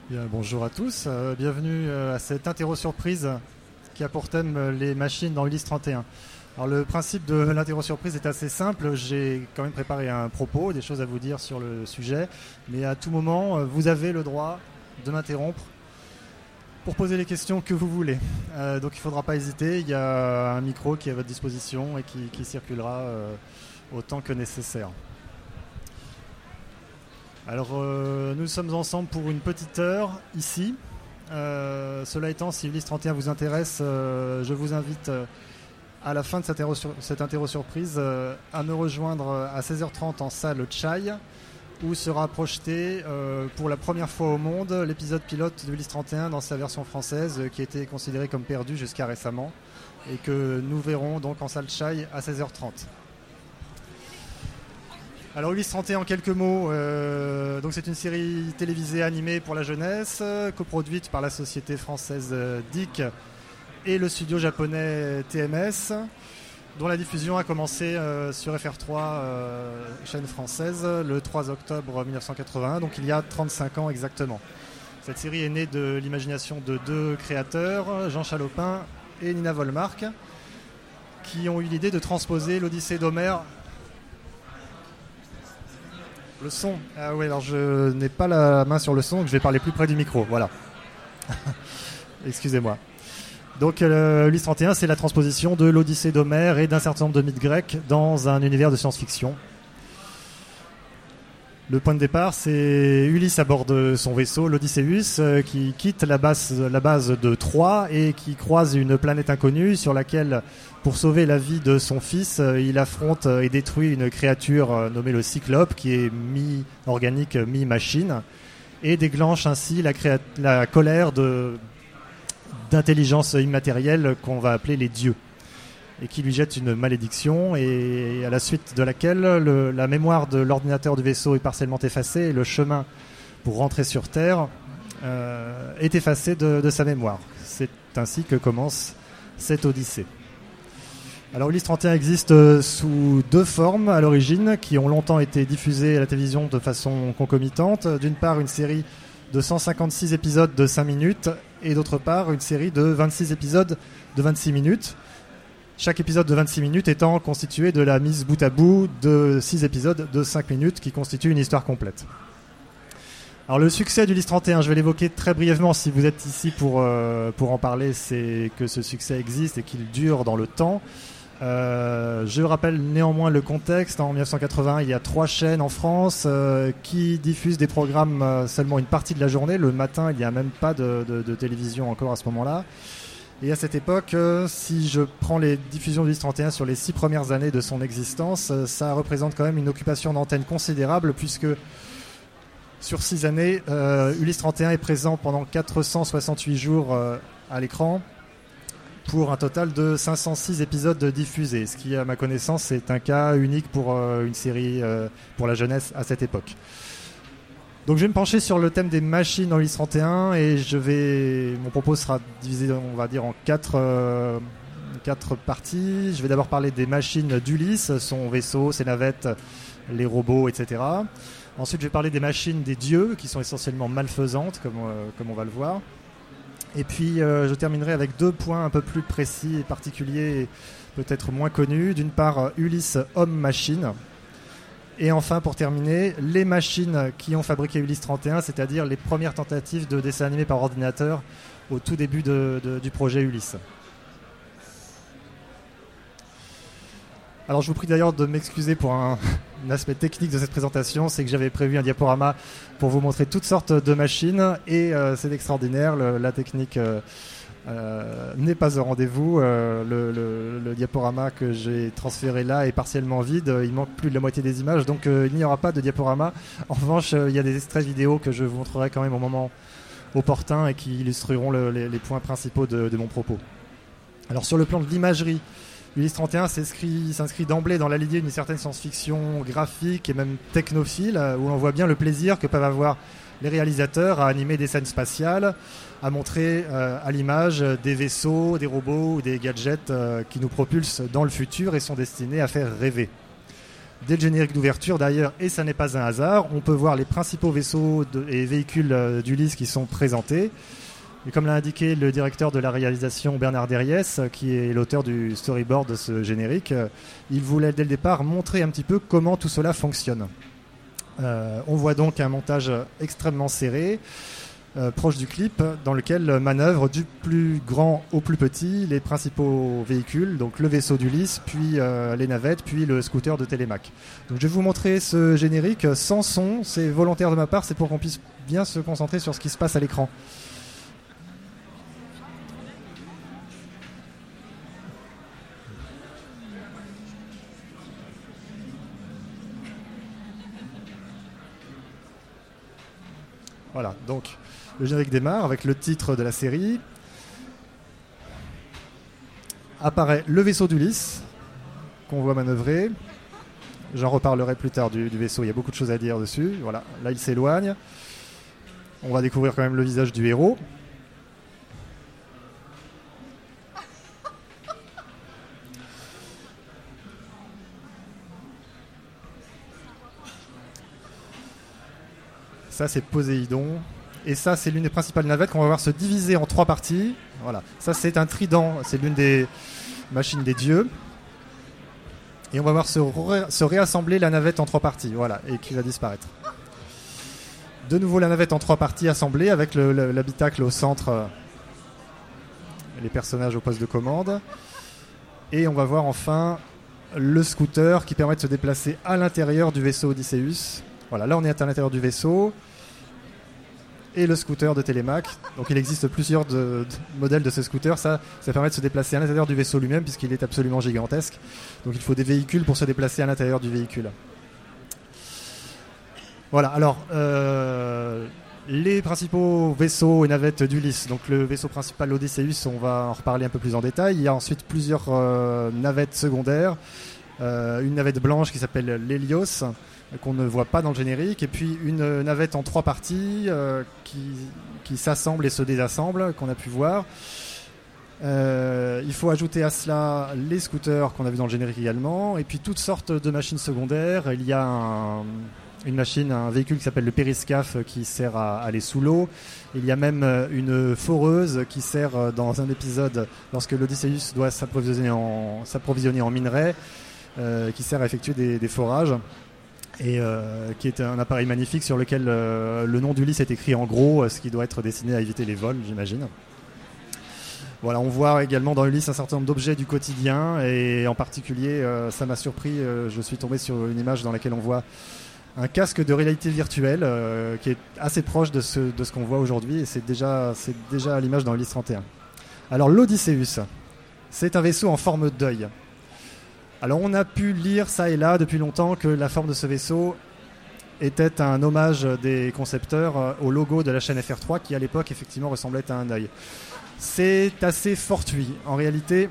Bien, bonjour à tous, bienvenue à cette interro surprise qui a pour thème les machines dans Ulysse 31. Alors le principe de l'interro surprise est assez simple, j'ai quand même préparé un propos, des choses à vous dire sur le sujet, mais à tout moment vous avez le droit de m'interrompre pour poser les questions que vous voulez. Donc il ne faudra pas hésiter, il y a un micro qui est à votre disposition et qui circulera autant que nécessaire. Alors nous sommes ensemble pour une petite heure ici. Cela étant, si Ulysse 31 vous intéresse, je vous invite à la fin de cette interro surprise à me rejoindre à 16h30 en salle Chai, où sera projeté pour la première fois au monde l'épisode pilote de Ulysse 31 dans sa version française qui était considérée comme perdue jusqu'à récemment et que nous verrons donc en salle Chai à 16h30. Alors Ulysse 31 en quelques mots, donc c'est une série télévisée animée pour la jeunesse, coproduite par la société française DIC et le studio japonais TMS, dont la diffusion a commencé sur FR3, chaîne française, le 3 octobre 1981, donc il y a 35 ans exactement. Cette série est née de l'imagination de deux créateurs, Jean Chalopin et Nina Volmark, qui ont eu l'idée de transposer l'Odyssée d'Homère. Le son. Ah oui, alors je n'ai pas la main sur le son, donc je vais parler plus près du micro. Voilà. Excusez-moi. Donc Ulysse 31, c'est la transposition de l'Odyssée d'Homère et d'un certain nombre de mythes grecs dans un univers de science-fiction. Le point de départ, c'est Ulysse à bord de son vaisseau, l'Odysseus, qui quitte la base de Troie et qui croise une planète inconnue sur laquelle, pour sauver la vie de son fils, il affronte et détruit une créature nommée le Cyclope, qui est mi-organique, mi-machine, et déclenche ainsi la colère d'intelligence immatérielle qu'on va appeler les dieux, et qui lui jette une malédiction, et à la suite de laquelle la mémoire de l'ordinateur du vaisseau est partiellement effacée et le chemin pour rentrer sur Terre est effacé de sa mémoire. C'est ainsi que commence cette odyssée. Alors Ulysse 31 existe sous deux formes à l'origine, qui ont longtemps été diffusées à la télévision de façon concomitante. D'une part, une série de 156 épisodes de 5 minutes, et d'autre part, une série de 26 épisodes de 26 minutes. Chaque épisode de 26 minutes étant constitué de la mise bout à bout de 6 épisodes de 5 minutes qui constituent une histoire complète. Alors le succès d'Ulysse 31, je vais l'évoquer très brièvement. Si vous êtes ici pour en parler, c'est que ce succès existe et qu'il dure dans le temps. Je rappelle néanmoins le contexte. En 1980, il y a 3 chaînes en France qui diffusent des programmes seulement une partie de la journée. Le matin, il n'y a même pas de télévision encore à ce moment-là. Et à cette époque, si je prends les diffusions d'Ulysse 31 sur les 6 premières années de son existence, ça représente quand même une occupation d'antenne considérable, puisque sur 6 années, Ulysse 31 est présent pendant 468 jours à l'écran, pour un total de 506 épisodes diffusés, ce qui, à ma connaissance, est un cas unique pour une série pour la jeunesse à cette époque. Donc je vais me pencher sur le thème des machines dans Ulysse 31 et mon propos sera divisé, on va dire, en 4 parties. Je vais d'abord parler des machines d'Ulysse, son vaisseau, ses navettes, les robots, etc. Ensuite, je vais parler des machines des dieux, qui sont essentiellement malfaisantes, comme on va le voir. Et puis je terminerai avec 2 points un peu plus précis et particuliers, et peut-être moins connus. D'une part, Ulysse homme-machine. Et enfin, pour terminer, les machines qui ont fabriqué Ulysse 31, c'est-à-dire les premières tentatives de dessin animé par ordinateur au tout début du projet Ulysse. Alors je vous prie d'ailleurs de m'excuser pour un aspect technique de cette présentation, c'est que j'avais prévu un diaporama pour vous montrer toutes sortes de machines et c'est extraordinaire, la technique n'est pas au rendez-vous. Le diaporama que j'ai transféré là est partiellement vide, il manque plus de la moitié des images, donc il n'y aura pas de diaporama. En revanche, il y a des extraits vidéo que je vous montrerai quand même au moment opportun et qui illustreront les points principaux de mon propos. Alors sur le plan de l'imagerie, Ulysse 31 s'inscrit d'emblée dans la lignée d'une certaine science-fiction graphique et même technophile, où l'on voit bien le plaisir que peuvent avoir les réalisateurs à animer des scènes spatiales, à montrer à l'image des vaisseaux, des robots ou des gadgets qui nous propulsent dans le futur et sont destinés à faire rêver. Dès le générique d'ouverture d'ailleurs, et ça n'est pas un hasard, on peut voir les principaux vaisseaux et véhicules d'Ulysse qui sont présentés. Et comme l'a indiqué le directeur de la réalisation Bernard Derriès, qui est l'auteur du storyboard de ce générique, il voulait dès le départ montrer un petit peu comment tout cela fonctionne. On voit donc un montage extrêmement serré, proche du clip, dans lequel manœuvrent du plus grand au plus petit les principaux véhicules, donc le vaisseau d'Ulysse, puis les navettes, puis le scooter de Télémac. Donc je vais vous montrer ce générique sans son, c'est volontaire de ma part, c'est pour qu'on puisse bien se concentrer sur ce qui se passe à l'écran. Voilà, donc le générique démarre avec le titre de la série. Apparaît le vaisseau d'Ulysse qu'on voit manœuvrer. J'en reparlerai plus tard du vaisseau, il y a beaucoup de choses à dire dessus. Voilà, là il s'éloigne. On va découvrir quand même le visage du héros. Ça, c'est Poséidon. Et ça, c'est l'une des principales navettes qu'on va voir se diviser en 3 parties. Voilà. Ça, c'est un trident. C'est l'une des machines des dieux. Et on va voir se réassembler la navette en 3 parties. Voilà. Et qui va disparaître. De nouveau, la navette en 3 parties assemblée avec l'habitacle au centre. Les personnages au poste de commande. Et on va voir enfin le scooter qui permet de se déplacer à l'intérieur du vaisseau Odysseus. Voilà, là on est à l'intérieur du vaisseau et le scooter de Télémac. Donc il existe plusieurs modèles de ce scooter. Ça permet de se déplacer à l'intérieur du vaisseau lui-même puisqu'il est absolument gigantesque. Donc il faut des véhicules pour se déplacer à l'intérieur du véhicule. Voilà, alors les principaux vaisseaux et navettes d'Ulysse. Donc le vaisseau principal, l'Odysseus, on va en reparler un peu plus en détail. Il y a ensuite plusieurs navettes secondaires. Une navette blanche qui s'appelle l'Hélios, qu'on ne voit pas dans le générique, et puis une navette en 3 parties qui s'assemble et se désassemble, qu'on a pu voir. Il faut ajouter à cela les scooters qu'on a vu dans le générique également, et puis toutes sortes de machines secondaires. Il y a un véhicule qui s'appelle le périscaphe qui sert à aller sous l'eau. Il y a même une foreuse qui sert dans un épisode lorsque l'Odysseus doit s'approvisionner en minerais, qui sert à effectuer des forages. Et qui est un appareil magnifique sur lequel le nom d'Ulysse est écrit en gros, ce qui doit être destiné à éviter les vols, j'imagine. Voilà, on voit également dans Ulysse un certain nombre d'objets du quotidien, et en particulier, ça m'a surpris, je suis tombé sur une image dans laquelle on voit un casque de réalité virtuelle qui est assez proche de ce qu'on voit aujourd'hui, et c'est déjà à l'image dans Ulysse 31. Alors l'Odysseus, c'est un vaisseau en forme d'œil. Alors on a pu lire ça et là depuis longtemps que la forme de ce vaisseau était un hommage des concepteurs au logo de la chaîne FR3 qui à l'époque effectivement ressemblait à un œil. C'est assez fortuit. En réalité,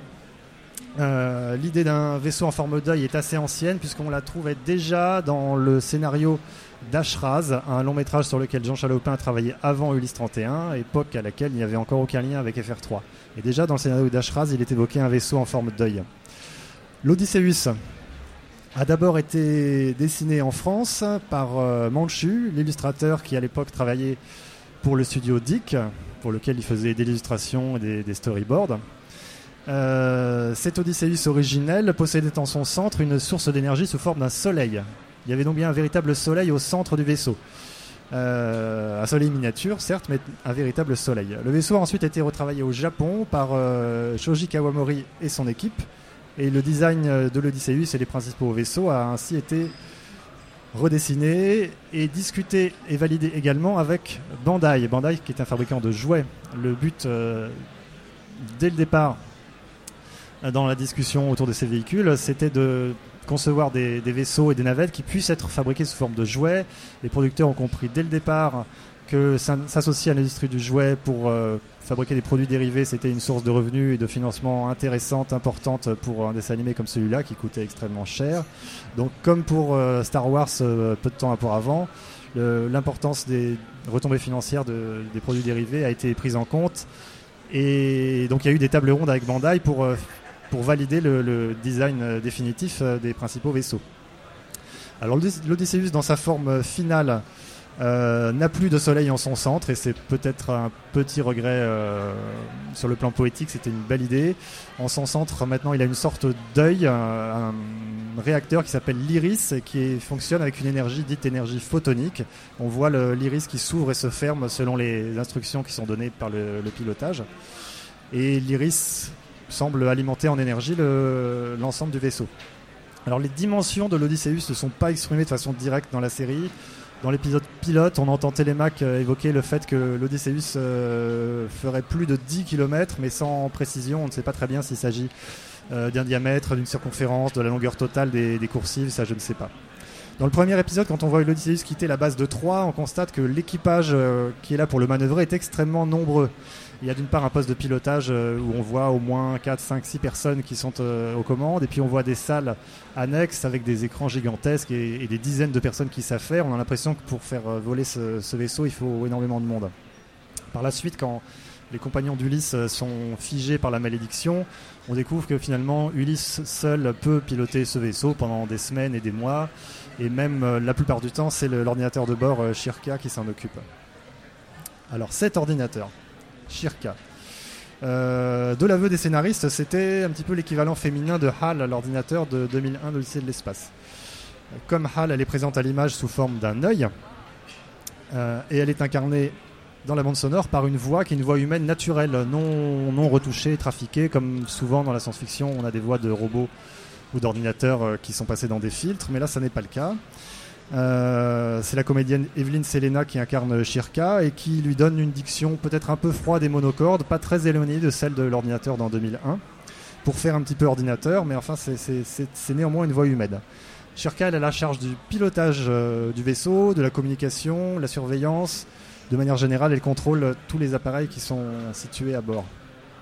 l'idée d'un vaisseau en forme d'œil est assez ancienne puisqu'on la trouvait déjà dans le scénario d'Ashraz, un long métrage sur lequel Jean Chalopin a travaillé avant Ulysse 31, époque à laquelle il n'y avait encore aucun lien avec FR3. Et déjà dans le scénario d'Ashraz, il est évoqué un vaisseau en forme d'œil. L'Odysseus a d'abord été dessiné en France par Manchu, l'illustrateur qui à l'époque travaillait pour le studio Dick, pour lequel il faisait des illustrations et des storyboards. Cet Odysseus originel possédait en son centre une source d'énergie sous forme d'un soleil. Il y avait donc bien un véritable soleil au centre du vaisseau. Un soleil miniature, certes, mais un véritable soleil. Le vaisseau a ensuite été retravaillé au Japon par Shoji Kawamori et son équipe. Et le design de l'Odysseus et les principaux vaisseaux a ainsi été redessiné et discuté et validé également avec Bandai. Bandai qui est un fabricant de jouets. Le but, dès le départ, dans la discussion autour de ces véhicules, c'était de concevoir des vaisseaux et des navettes qui puissent être fabriqués sous forme de jouets. Les producteurs ont compris dès le départ que s'associer à l'industrie du jouet pour fabriquer des produits dérivés, c'était une source de revenus et de financement intéressante, importante pour un dessin animé comme celui-là qui coûtait extrêmement cher. Donc comme pour Star Wars peu de temps auparavant, l'importance des retombées financières des produits dérivés a été prise en compte, et donc il y a eu des tables rondes avec Bandai pour valider le design définitif des principaux vaisseaux. Alors l'Odysseus, dans sa forme finale, n'a plus de soleil en son centre, et c'est peut-être un petit regret sur le plan poétique. C'était une belle idée. En son centre, maintenant, il a une sorte d'œil, un réacteur qui s'appelle l'iris, et qui fonctionne avec une énergie dite énergie photonique. On voit l'iris qui s'ouvre et se ferme selon les instructions qui sont données par le pilotage, et l'iris semble alimenter en énergie l'ensemble du vaisseau. Alors les dimensions de l'Odysseus ne sont pas exprimées de façon directe dans la série. Dans l'épisode pilote, on entend Télémaque évoquer le fait que l'Odysseus ferait plus de 10 km, mais sans précision. On ne sait pas très bien s'il s'agit d'un diamètre, d'une circonférence, de la longueur totale des coursives, ça je ne sais pas. Dans le premier épisode, quand on voit l'Odysseus quitter la base de Troie, on constate que l'équipage qui est là pour le manœuvrer est extrêmement nombreux. Il y a d'une part un poste de pilotage où on voit au moins 4, 5, 6 personnes qui sont aux commandes, et puis on voit des salles annexes avec des écrans gigantesques et des dizaines de personnes qui savent faire. On a l'impression que pour faire voler ce vaisseau, il faut énormément de monde. Par la suite, quand les compagnons d'Ulysse sont figés par la malédiction, on découvre que finalement Ulysse seul peut piloter ce vaisseau pendant des semaines et des mois, et même la plupart du temps c'est l'ordinateur de bord Shirka qui s'en occupe. Alors cet ordinateur Shirka, de l'aveu des scénaristes, c'était un petit peu l'équivalent féminin de HAL, l'ordinateur de 2001 de l'Odyssée de l'espace. Comme HAL, elle est présente à l'image sous forme d'un œil, et elle est incarnée dans la bande sonore par une voix qui est une voix humaine naturelle, non retouchée, trafiquée, comme souvent dans la science-fiction on a des voix de robots ou d'ordinateurs qui sont passés dans des filtres, mais là ça n'est pas le cas. C'est la comédienne Evelyn Selena qui incarne Shirka et qui lui donne une diction peut-être un peu froide et monocorde, pas très éloignée de celle de l'ordinateur dans 2001, pour faire un petit peu ordinateur, mais enfin c'est néanmoins une voix humaine. Shirka, elle a la charge du pilotage du vaisseau, de la communication, la surveillance. De manière générale, elle contrôle tous les appareils qui sont situés à bord.